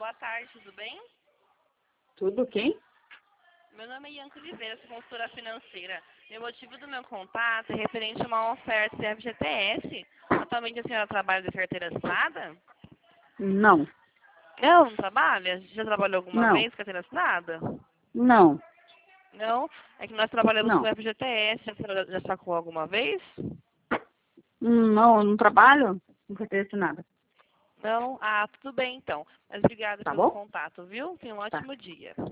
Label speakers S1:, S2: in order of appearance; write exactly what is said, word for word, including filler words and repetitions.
S1: Boa tarde, tudo bem?
S2: Tudo quem?
S1: Meu nome é Ianca Oliveira, sou consultora financeira. E o motivo do meu contato é referente a uma oferta de F G T S. Atualmente a senhora trabalha de carteira assinada?
S2: Não,
S1: Não, não trabalha? Já trabalhou alguma
S2: não,
S1: vez com carteira assinada?
S2: não,
S1: Não? É que nós trabalhamos com
S2: não.
S1: F G T S. A senhora já sacou alguma vez?
S2: Hum, Não, eu não trabalho, não acontece nada.
S1: Não? Ah, tudo bem então. Mas obrigada
S2: Tá
S1: pelo
S2: bom?
S1: contato, viu? Tenha um
S2: Tá.
S1: ótimo dia.